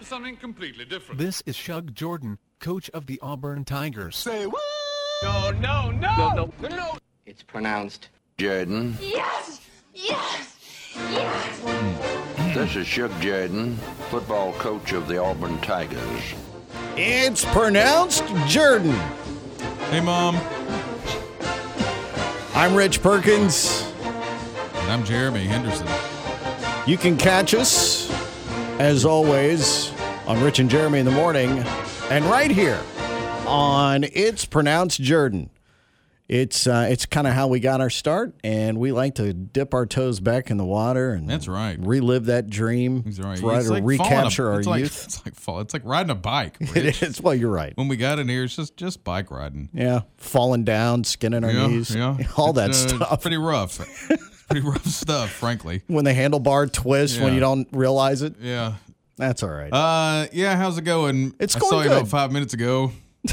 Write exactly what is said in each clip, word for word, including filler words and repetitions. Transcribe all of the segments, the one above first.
for something completely different. This is Shug Jordan, coach of the Auburn Tigers. Say what? No, no, no, no, no, no. It's pronounced Jordan. Yes! Yes! Yes! This is Shug Jordan, football coach of the Auburn Tigers. It's pronounced Jordan. Hey, Mom. I'm Rich Perkins. And I'm Jeremy Henderson. You can catch us, as always, on Rich and Jeremy in the morning, and right here on It's Pronounced Jordan. It's uh, it's kind of how we got our start, and we like to dip our toes back in the water and That's right. relive that dream. He's right. Try It's to like recapture a, our it's youth. Like, it's like fall. It's like riding a bike. Rich. It is. Well, you're right. When we got in here, it's just just bike riding. Yeah, falling down, skinning our yeah, knees, yeah. all that It's, uh, stuff. Pretty rough. Pretty rough stuff, frankly. When the handlebar twists when Yeah. you don't realize it. Yeah. That's all right. Uh, yeah. How's it going? It's I going saw you good. about five minutes ago.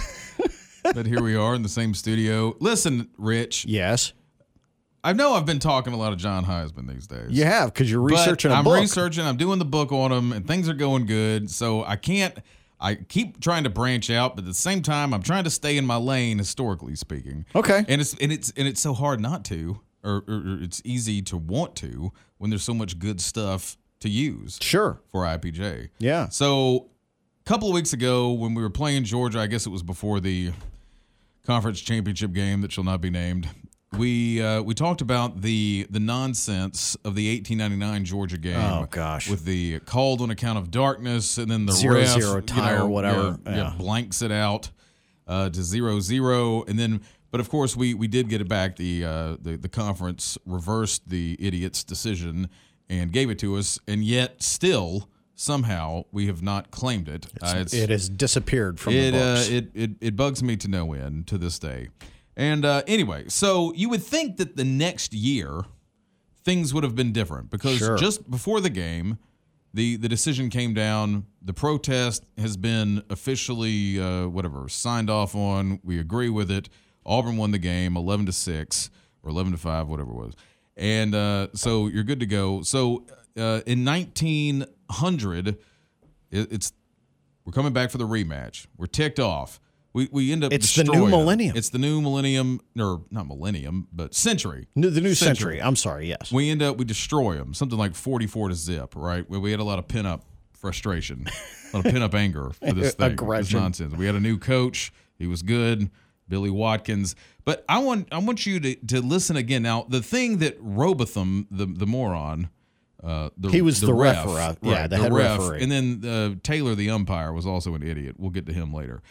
But here we are in the same studio. Listen, Rich. Yes. I know I've been talking a lot of John Heisman these days. You have, because you're researching but a I'm book. researching. I'm doing the book on him, and things are going good. So I can't. I keep trying to branch out, but at the same time, I'm trying to stay in my lane, historically speaking. Okay. And it's and it's and it's so hard not to, or, or, or it's easy to want to when there's so much good stuff to use. Sure. For I P J. Yeah. So a couple of weeks ago, when we were playing Georgia, I guess it was before the conference championship game that shall not be named. We uh, we talked about the the nonsense of the eighteen ninety-nine Georgia game. Oh, gosh. With the called on account of darkness, and then the Zero, ref, zero tie you know, or whatever. yeah, Yeah. blanks it out uh, to zero zero, and then. But of course, we we did get it back. The uh, the the conference reversed the idiot's decision and gave it to us, and yet still somehow we have not claimed it. It's, Uh, it's, it has disappeared from it, the books. Uh, it, it it bugs me to no end to this day. And uh, anyway, so you would think that the next year things would have been different because Sure. just before the game, the, the decision came down. The protest has been officially uh, whatever signed off on. We agree with it. Auburn won the game eleven to six or eleven to five, whatever it was. And uh, so you're good to go. So uh, in nineteen hundred, it, it's we're coming back for the rematch. We're ticked off. We we end up It's the new destroying them. millennium. It's the new millennium, or not millennium, but century. New- the new century. I'm sorry, yes. We end up we destroy them, something like forty-four to zip, right? Where we had a lot of pin up frustration, a lot of pin up anger for this thing, this Aggression. nonsense. We had a new coach. He was good, Billy Watkins. But I want I want you to to listen again. Now the thing that Robotham, the the moron. Uh, the, He was the ref, referee. Yeah, right, the the head ref. referee. And then uh, Taylor, the umpire, was also an idiot. We'll get to him later.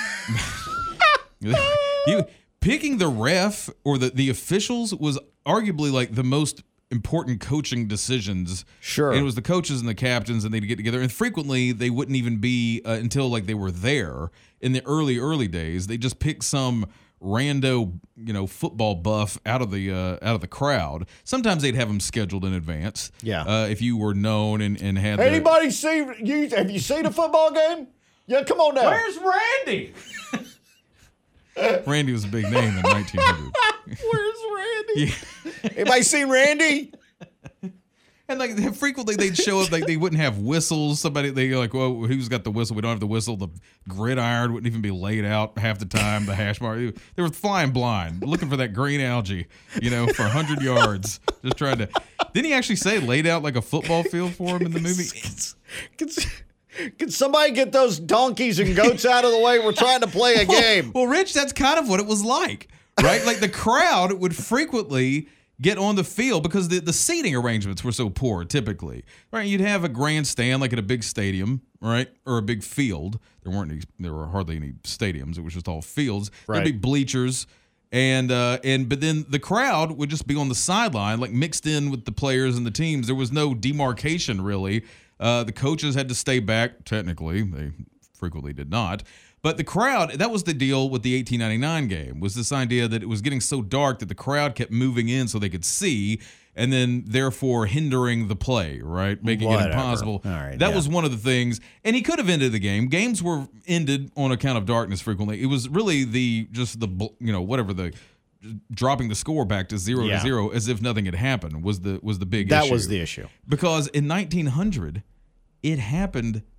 you picking the ref or the, the officials was arguably like the most important coaching decisions. Sure. And it was the coaches and the captains, and they'd get together. And frequently, they wouldn't even be uh, until like they were there in the early, early days. They just pick some rando, you know, football buff out of the uh, out of the crowd. Sometimes they'd have them scheduled in advance. Yeah. Uh, if you were known and, and had the, Anybody see you? Have you seen a football game? Yeah, come on down. Where's Randy? Randy was a big name in nineteen hundred. Where's Randy? Yeah. Anybody seen Randy? And like they- frequently they'd show up, like they wouldn't have whistles. Somebody they like, well, who's got the whistle? We don't have the whistle. The gridiron wouldn't even be laid out half the time. The hash mark, they were flying blind, looking for that green algae, you know, for a hundred yards, just trying to. Didn't he actually say laid out like a football field for him in the movie? Can, can somebody get those donkeys and goats out of the way? We're trying to play a game. Well, Rich, that's kind of what it was like, right? Like the crowd would frequently get on the field because the, the seating arrangements were so poor typically, right? You'd have a grandstand like at a big stadium, right? Or a big field. There weren't any, there were hardly any stadiums. It was just all fields. Right. There'd be bleachers. And, uh, and, but then the crowd would just be on the sideline, like mixed in with the players and the teams. There was no demarcation really. Uh, the coaches had to stay back. Technically, they frequently did not. But the crowd, that was the deal with the eighteen ninety-nine game, was this idea that it was getting so dark that the crowd kept moving in so they could see, and then therefore hindering the play, right? Making Whatever. it impossible. All right, that yeah. was one of the things. And he could have ended the game. Games were ended on account of darkness frequently. It was really the, just the, you know, whatever the, dropping the score back to zero Yeah. to zero as if nothing had happened was the was the big That issue. was the issue. Because in nineteen hundred, it happened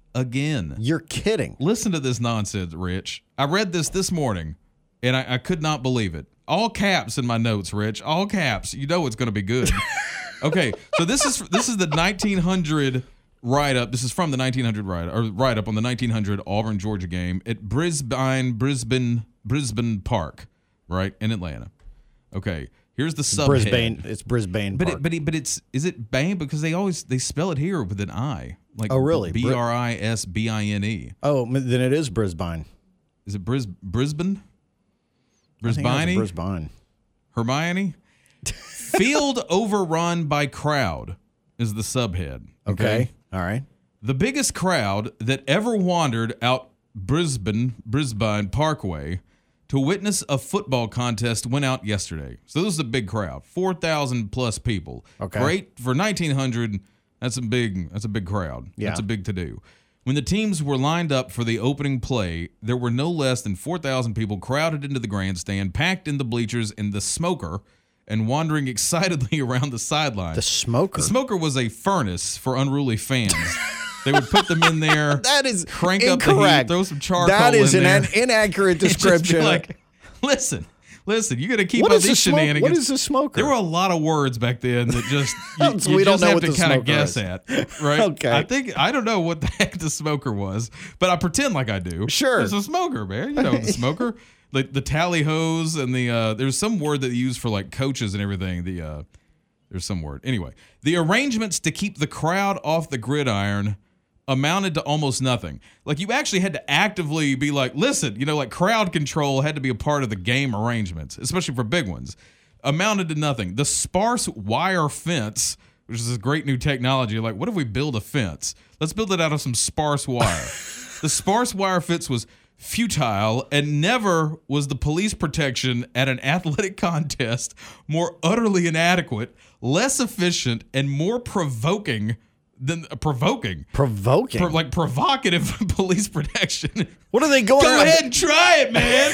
again. You're kidding. Listen to this nonsense, Rich. I read this this morning, and I, I could not believe it. All caps in my notes, Rich. All caps. You know it's going to be good. Okay, so this is this is the nineteen hundred write-up. This is from the nineteen hundred write-up, or write-up on the nineteen hundred Auburn, Georgia game at Brisbane, Brisbane, Brisbane Park, right, in Atlanta. Okay, here's the subhead. Brisbane. It's Brisbane But Park. it, but it, but it's is it Bane because they always they spell it here with an I, like Oh, really? B R I S B I N E. oh, then it is Brisbane. Is it Bris Brisbane? I think Brisbane? it's Brisbane. Hermione? Field overrun by crowd is the subhead. Okay. All right. The biggest crowd that ever wandered out Brisbane, Brisbane Parkway to witness a football contest went out yesterday. So this is a big crowd, four thousand plus people. Okay. Great for nineteen hundred. That's a big. That's a big crowd. Yeah. That's a big to do. When the teams were lined up for the opening play, there were no less than four thousand people crowded into the grandstand, packed in the bleachers in the smoker, and wandering excitedly around the sidelines. The smoker. The smoker was a furnace for unruly fans. They would put them in there. That is crank incorrect. up the heat, throw some charcoal That is in an there. inaccurate Just be description. like, listen, listen, you got to keep What up is these a smoke- shenanigans. what is a smoker? There were a lot of words back then that just you, So you we don't just know have what to the kind of smoker guess is. at, right? Okay. I think I don't know what the heck the smoker was, but I pretend like I do. Sure. It's a smoker, man. You know the smoker, like the tally hose, and the uh, there's some word that they use for like coaches and everything. The uh, there's some word anyway. The arrangements to keep the crowd off the gridiron amounted to almost nothing. Like you actually had to actively be like, listen, you know, like crowd control had to be a part of the game arrangements, especially for big ones. Amounted to nothing. The sparse wire fence, which is this great new technology, like what if we build a fence? Let's build it out of some sparse wire. The sparse wire fence was futile, and never was the police protection at an athletic contest more utterly inadequate, less efficient, and more provoking than uh, provoking. Provoking. Pro- like provocative police protection. What are they going Go around- ahead and try it, man.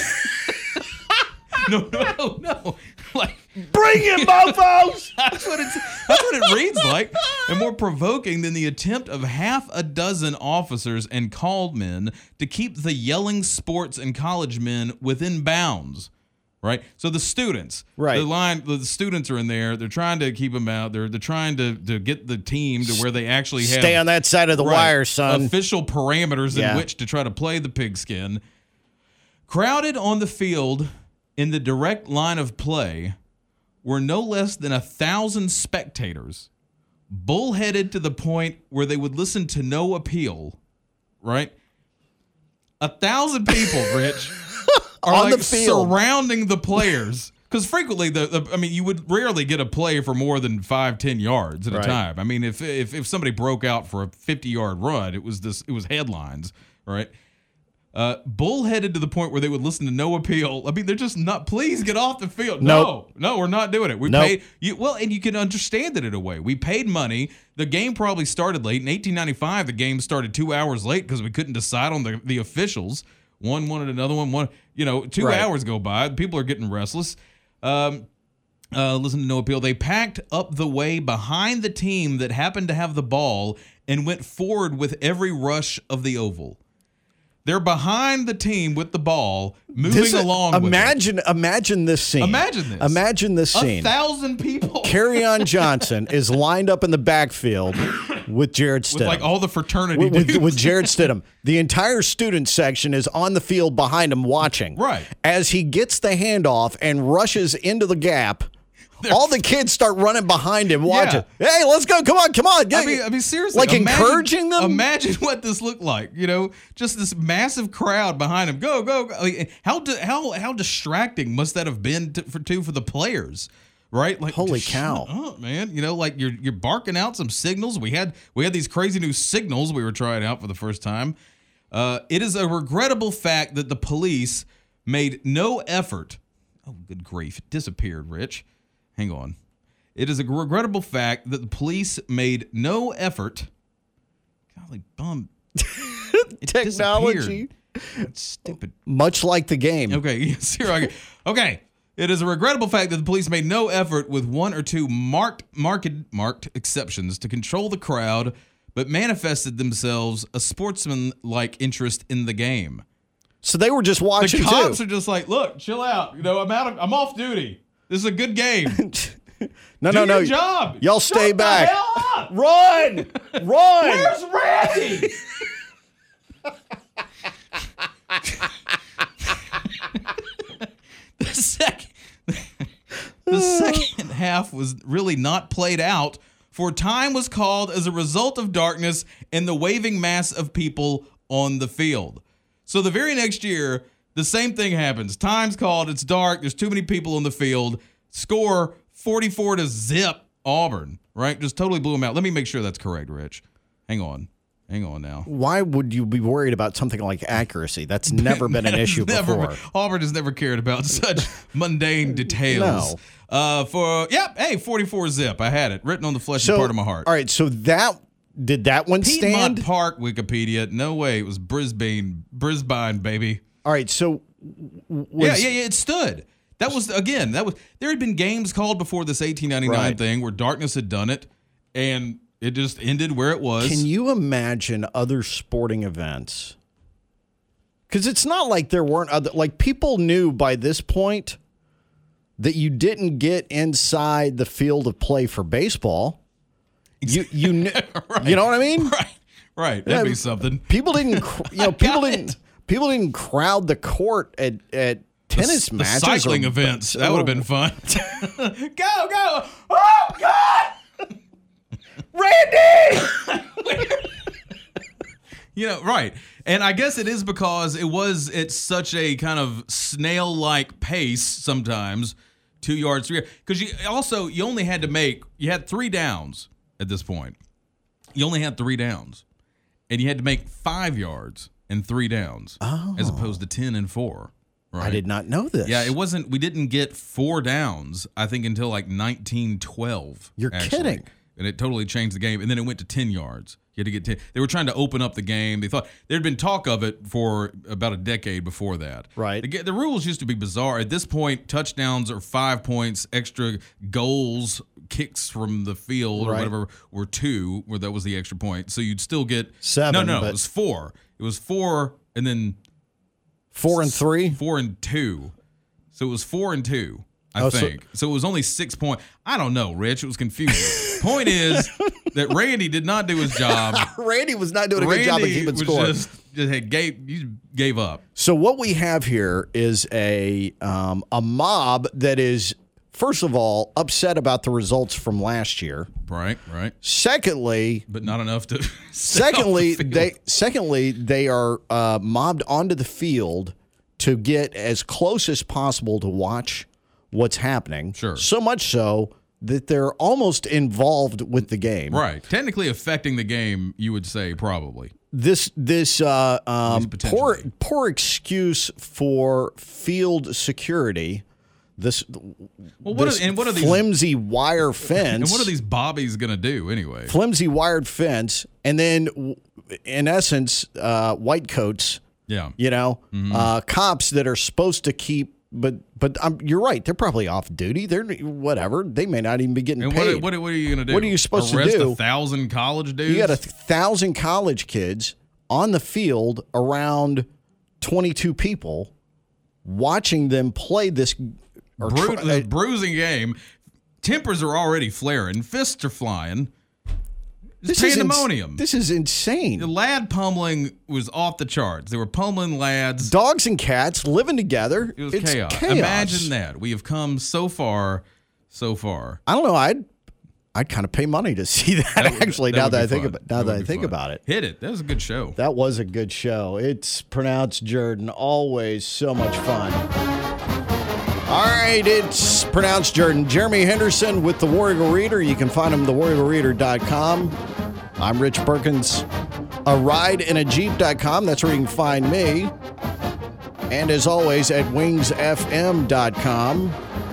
no, no, no. Like, Bring it, mofos! that's what it's. That's what it reads like, and more provoking than the attempt of half a dozen officers and called men to keep the yelling sports and college men within bounds. Right, so the students, Right. the line, the students are in there. They're trying to keep them out. They're they're trying to to get the team to where they actually have Stay on that side of the Right. wire, son. Official parameters Yeah. in which to try to play the pigskin. Crowded on the field in the direct line of play were no less than a thousand spectators, bullheaded to the point where they would listen to no appeal. Right, a thousand people, Rich, are On like the field. surrounding the players. Because frequently, the, the I mean, you would rarely get a play for more than five, ten yards at Right. a time. I mean, if if if somebody broke out for a fifty-yard run, it was this. It was headlines, right? Uh, bullheaded to the point where they would listen to no appeal. I mean, they're just not. Please get off the field. Nope. No, no, we're not doing it. We Nope. paid you well, and you can understand it in a way. We paid money. The game probably started late in eighteen ninety-five. The game started two hours late because we couldn't decide on the the officials. One wanted another one. One, you know, two Right. hours go by. People are getting restless. Um, uh, listen to no appeal. They packed up the way behind the team that happened to have the ball and went forward with every rush of the oval. They're behind the team with the ball, moving This is- along with it. imagine, imagine this scene. Imagine this. Imagine this A scene. thousand people. Carryon Johnson is lined up in the backfield with Jared with Stidham. like all the fraternity with, with, dudes. with Jared Stidham. The entire student section is on the field behind him watching. Right. As he gets the handoff and rushes into the gap, all the kids start running behind him watching. Hey, let's go. Come on, come on. Get, I mean, I mean, seriously, Like imagine- encouraging them? Imagine what this looked like. You know, just this massive crowd behind him. Go, go, go. Like, how di- how how distracting must that have been to, for two for the players? Right? Like, Holy just cow. shut up, man. You know, like you're you're barking out some signals. We had we had these crazy new signals we were trying out for the first time. Uh, it is a regrettable fact that the police made no effort. Oh, good grief! It disappeared, Rich. Hang on. It is a regrettable fact that the police made no effort. Golly bum. It Technology. disappeared. It's stupid. Much like the game. Okay, yes, here I go. Okay. It is a regrettable fact that the police made no effort, with one or two marked marked marked exceptions, to control the crowd but manifested themselves a sportsman-like interest in the game. So they were just watching The cops too. are just like, look, chill out. You know, I'm out. Of, I'm off duty. This is a good game. no, Do no, no. your job. Y'all stay Shut back. The hell up. Run! Run! Where's Randy? the second, the second half was really not played out, for time was called as a result of darkness and the waving mass of people on the field. So the very next year, the same thing happens. Time's called. It's dark. There's too many people on the field. Score forty-four to zip Auburn. Right? Just totally blew them out. Let me make sure that's correct, Rich. Hang on. Hang on now. Why would you be worried about something like accuracy? That's never been an That has issue never, before. Auburn has never cared about such mundane details. No. Uh, for yep, hey, forty-four zip. I had it written on the flesh So, and part of my heart. All right, so that did that one Piedmont stand? Park, Wikipedia. No way. It was Brisbane, Brisbane, baby. All right, so was, yeah, yeah, yeah. It stood. That was again. That was there had been games called before this eighteen ninety-nine Right. thing where darkness had done it, and it just ended where it was. Can you imagine other sporting events? Because it's not like there weren't other, like people knew by this point that you didn't get inside the field of play for baseball. You you kn- Right. you know what I mean? Right, right. That'd Yeah, be something. People didn't, cr- you know, people got didn't, it. people didn't crowd the court at at tennis the matches, cycling or- events. That would have been fun. go, go. Oh God, Randy! You know, right. And I guess it is because it was at such a kind of snail-like pace sometimes, two yards, three yards. Because you also, you only had to make, you had three downs at this point. You only had three downs. And you had to make five yards and three downs Oh. as opposed to ten and four. Right? I did not know this. Yeah, it wasn't, we didn't get four downs, I think, until like nineteen twelve. You're actually. kidding. And it totally changed the game. And then it went to ten yards. You had to get ten. They were trying to open up the game. They thought there'd been talk of it for about a decade before that. Right. The, the rules used to be bizarre. At this point, touchdowns are five points. Extra goals, kicks from the field or Right. whatever were two, where that was the extra point. So you'd still get Seven, No, no, but- it was four. It was four, and then Four and three. four and two. So it was four and two. I Oh, so- think. So, it was only six points. I don't know, Rich. It was confusing. Point is that Randy did not do his job. Randy was not doing a Randy good job of keeping was score. just, just had gave, you gave up. So what we have here is a um, a mob that is, first of all, upset about the results from last year. Right, right. Secondly, But not enough to. stay off the secondly, field. they secondly they are uh, mobbed onto the field to get as close as possible to watch what's happening. Sure. So much so that they're almost involved with the game. Right. Technically affecting the game, you would say, probably. This this uh, um, least poor potentially. poor excuse for field security. This Well, what this are, and what are these? flimsy wire fence. And what are these bobbies going to do anyway? flimsy wired fence? And then, w- in essence, uh, white coats. Yeah. You know, Mm-hmm. uh, cops that are supposed to keep. But but um, you're right. They're probably off duty. They're whatever. They may not even be getting And paid. what, what, what are you going to do? What are you supposed to Arrest do? a thousand college dudes? You got a thousand college kids on the field around twenty-two people watching them play this. Or Bru- try- bruising game. Tempers are already flaring. Fists are flying. this It's is ins- pandemonium. This is insane. The lad pummeling was off the charts. They were pummeling lads. Dogs and cats living together. It was it's chaos. chaos. Imagine that. We have come so far, so far. I don't know. I'd I'd kind of pay money to see that. That would- actually, that now would that be I think fun. about now that, would I be think fun. about it. Hit it. That was a good show. That was a good show. It's pronounced Jordan. Always so much fun. All right, it's pronounced Jordan. Jeremy Henderson with the War Eagle Reader. You can find him at the war eagle reader dot com. I'm Rich Perkins. a ride in a jeep dot com. That's where you can find me. And as always, at wings f m dot com.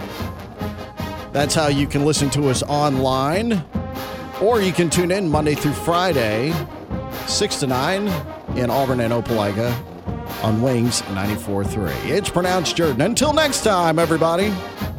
That's how you can listen to us online. Or you can tune in Monday through Friday, six to nine in Auburn and Opelika on Wings ninety-four point three. It's pronounced Jordan. Until next time, everybody.